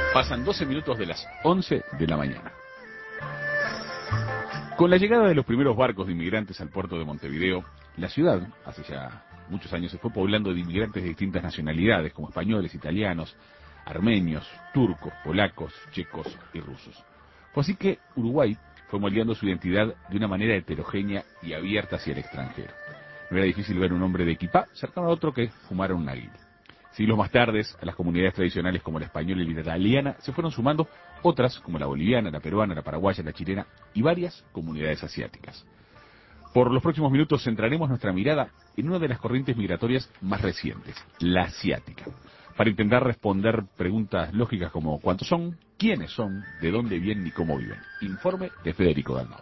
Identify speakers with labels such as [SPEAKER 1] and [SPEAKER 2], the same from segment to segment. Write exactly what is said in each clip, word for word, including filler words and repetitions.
[SPEAKER 1] Pasan doce minutos de las once de la mañana. Con la llegada de los primeros barcos de inmigrantes al puerto de Montevideo, la ciudad, hace ya muchos años, se fue poblando de inmigrantes de distintas nacionalidades, como españoles, italianos, armenios, turcos, polacos, checos y rusos. Fue así que Uruguay fue moldeando su identidad de una manera heterogénea y abierta hacia el extranjero. No era difícil ver un hombre de equipá cercano a otro que fumara un narguilé. Siglos más tarde, a las comunidades tradicionales como la española y la italiana se fueron sumando otras como la boliviana, la peruana, la paraguaya, la chilena y varias comunidades asiáticas. Por los próximos minutos centraremos nuestra mirada en una de las corrientes migratorias más recientes, la asiática, para intentar responder preguntas lógicas como ¿cuántos son?, ¿quiénes son?, ¿de dónde vienen y cómo viven? Informe de Federico Dalmau.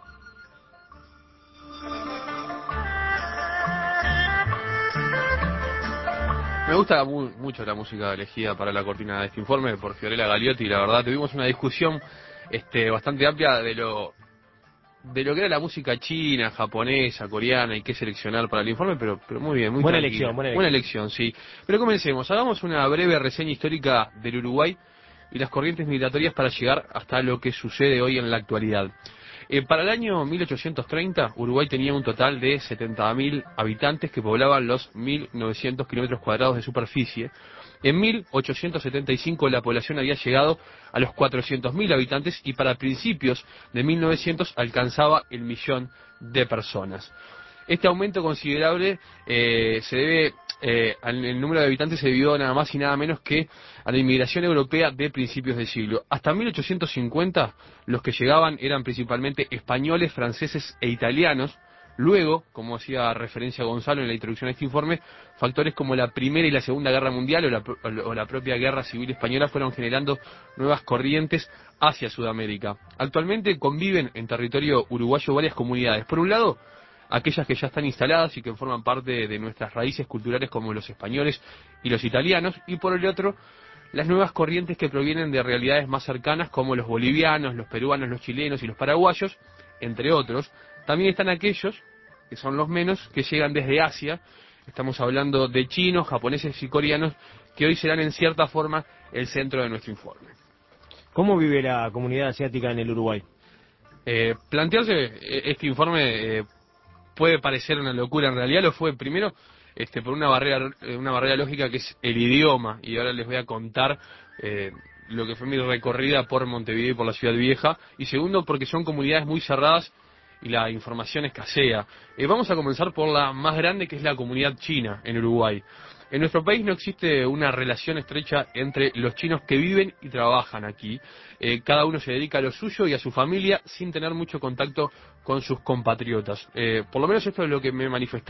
[SPEAKER 2] Me gusta muy, mucho la música elegida para la cortina de este informe por Fiorella Galiotti. La verdad, tuvimos una discusión este, bastante amplia de lo de lo que era la música china, japonesa, coreana y qué seleccionar para el informe, pero, pero muy bien, muy
[SPEAKER 3] buena
[SPEAKER 2] tranquila.
[SPEAKER 3] elección, buena elección.
[SPEAKER 2] Buena elección, sí. Pero comencemos, hagamos una breve reseña histórica del Uruguay y las corrientes migratorias para llegar hasta lo que sucede hoy en la actualidad. Eh, para el año mil ochocientos treinta, Uruguay tenía un total de setenta mil habitantes que poblaban los mil novecientos kilómetros cuadrados de superficie. En mil ochocientos setenta y cinco la población había llegado a los cuatrocientos mil habitantes y para principios de mil novecientos alcanzaba el millón de personas. Este aumento considerable eh, se debe, eh, al el número de habitantes se debió nada más y nada menos que a la inmigración europea de principios de siglo. Hasta mil ochocientos cincuenta los que llegaban eran principalmente españoles, franceses e italianos. Luego, como hacía referencia Gonzalo en la introducción a este informe, factores como la Primera y la Segunda Guerra Mundial o la, o la propia Guerra Civil Española fueron generando nuevas corrientes hacia Sudamérica. Actualmente conviven en territorio uruguayo varias comunidades. Por un lado, aquellas que ya están instaladas y que forman parte de nuestras raíces culturales como los españoles y los italianos, y por el otro, las nuevas corrientes que provienen de realidades más cercanas como los bolivianos, los peruanos, los chilenos y los paraguayos, entre otros. También están aquellos, que son los menos, que llegan desde Asia. Estamos hablando de chinos, japoneses y coreanos, que hoy serán en cierta forma el centro de nuestro informe.
[SPEAKER 3] ¿Cómo vive la comunidad asiática en el Uruguay?
[SPEAKER 2] Eh, plantearse este informe eh, puede parecer una locura, en realidad lo fue primero este, por una barrera, una barrera lógica que es el idioma, y ahora les voy a contar eh, lo que fue mi recorrida por Montevideo y por la Ciudad Vieja, y segundo porque son comunidades muy cerradas y la información escasea. Eh, vamos a comenzar por la más grande, que es la comunidad china en Uruguay. En nuestro país no existe una relación estrecha entre los chinos que viven y trabajan aquí. Eh, cada uno se dedica a lo suyo y a su familia sin tener mucho contacto con sus compatriotas. Eh, por lo menos esto es lo que me manifestaron